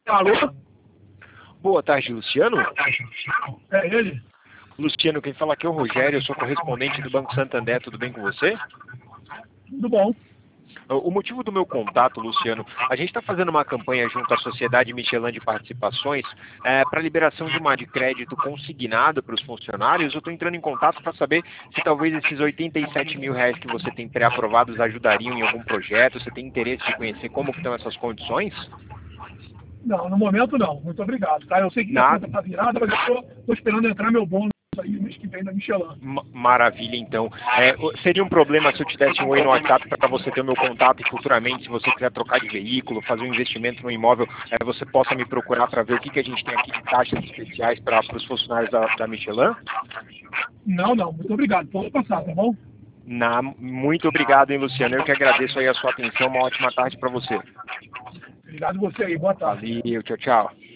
Alô? Boa tarde, Luciano. É ele? Luciano, quem fala aqui é o Rogério, eu sou correspondente do Banco Santander, tudo bem com você? Tudo bom. O motivo do meu contato, Luciano, a gente está fazendo uma campanha junto à Sociedade Michelin de Participações para liberação de crédito consignado para os funcionários. Eu estou entrando em contato para saber se talvez esses R$ 87 mil que você tem pré-aprovados ajudariam em algum projeto. Você tem interesse de conhecer como que estão essas condições? Não, no momento não. Muito obrigado, tá? Eu sei que minha Nada. conta está virada, mas eu estou esperando entrar meu bônus aí no mês que vem da Michelin. Maravilha, então. Seria um problema se eu te desse um oi no WhatsApp para você ter o meu contato e futuramente, se você quiser trocar de veículo, fazer um investimento no imóvel, você possa me procurar para ver o que a gente tem aqui de taxas especiais para os funcionários da Michelin? Não, muito obrigado. Pode passar, tá bom? Muito obrigado, hein, Luciano. Eu que agradeço aí a sua atenção. Uma ótima tarde para você. Obrigado você aí. Boa tarde. Valeu, tchau, tchau.